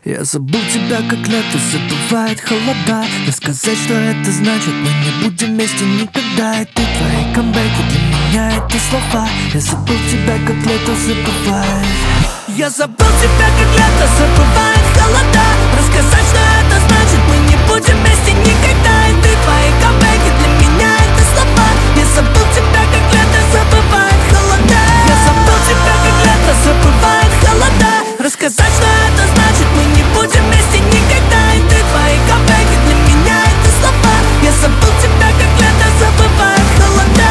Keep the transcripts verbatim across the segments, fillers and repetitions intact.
Я забыл тебя, как лето забывает холода. Рассказать, что это значит, мы не будем вместе никогда. И ты, твои камбэки, для меня это слова. Я забыл тебя, как лето забывает. Я забыл тебя, как лето забывает холода. Рассказать, что это значит, мы не будем вместе никогда. И ты, твои камбэки, для меня это слова. Я забыл тебя, как лето забывает холода. Я забыл тебя, как лето забывает холода. Рассказать, что это значит, мы не будем вместе никогда. И ты, твои камбэки, для меня это слова. Я забыл тебя, как лето забывает холода.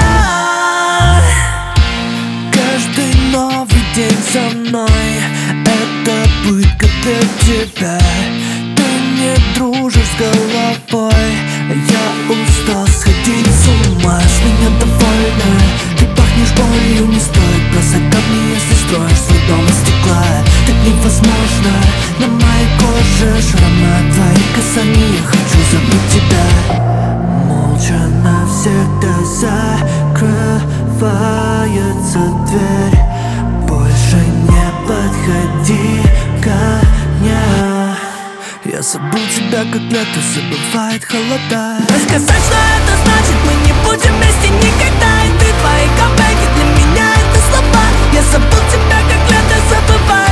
Каждый новый день со мной — это пытка для тебя. Ты не дружишь с головой, я устал сходить с ума. С меня довольна, ты пахнешь болью. Не стоит бросать камни, если строишь свой дом из стекла. Так невозможно, на моей коже шрамы от твоих касаний. Я хочу забыть тебя. Молча навсегда закрывается дверь. Больше не подходи ко мне. Я забыл тебя, как лето забывает холода. Рассказать, что это значит, мы не будем вместе никогда. И ты, твои камбэки, для меня это слова. Я забыл тебя, как лето забывает.